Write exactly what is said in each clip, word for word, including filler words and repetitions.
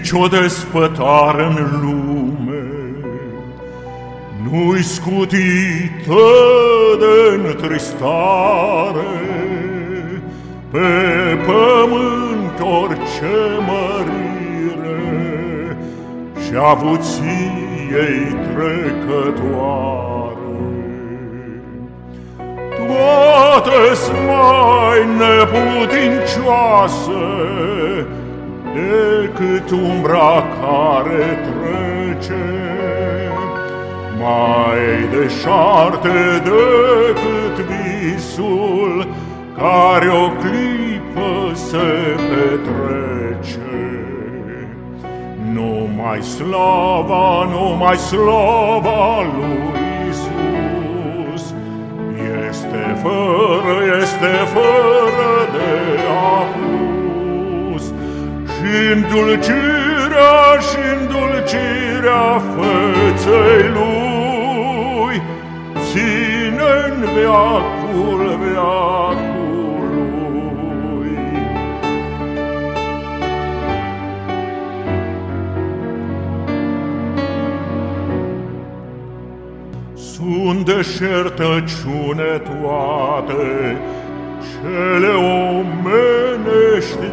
nicio despătare în lume nu-i scutită de întristare. Pe pământ orice mărire și avuției trecătoare, toate-s mai neputincioase decât umbra care trece, mai deșarte decât visul care o clipă se petrece. Numai slava, numai slava lui Iisus este fără, este fără de apus. Și îndulcirea, și îndulcirea feței lui ține-n veacul veacului. Sunt deșertăciune toate cele omenești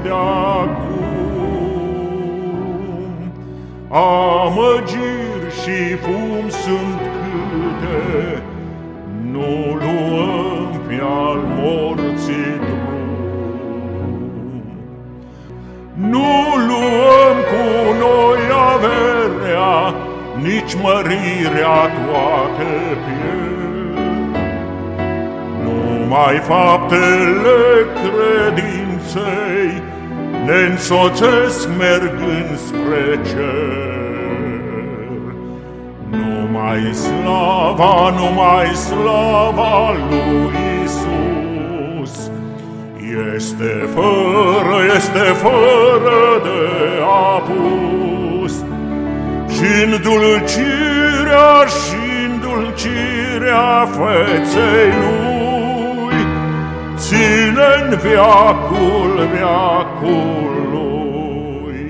de-acum, amăgiri și fum sunt câte nu luăm pe-al morții drum. Nu luăm cu noi averea, nici mărirea, toate pierd. Numai faptele credinței ne-nsoțesc mergând spre cer. Numai slava, numai slava lui Iisus este fără, este fără de apus. Și îndulcirea, și îndulcirea feței lui ține-n veacul veacului.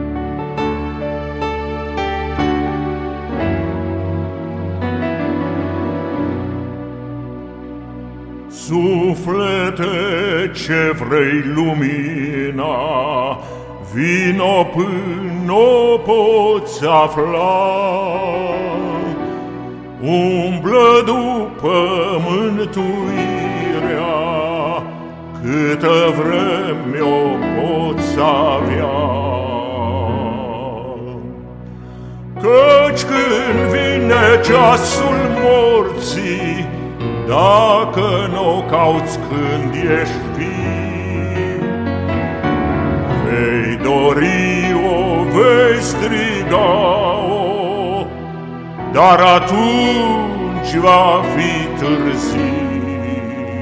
Suflete ce vrei lumina, vino până o poți afla. Umblă după mântuirea, câtă vreme o poți avea. Căci când vine ceasul morții, dacă n-o cauți când ești viu, vei dori-o, vei striga-o, dar atunci va fi târziu.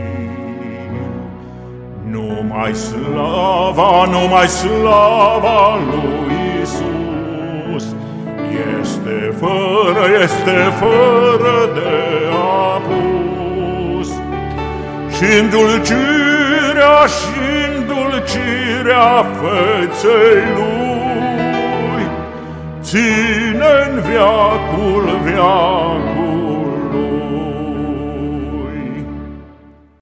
Numai slava, numai slava lui Iisus este fără, este fără de apus. Și îndulcirea, și îndulcirea feței lui ține-n veacul veacului.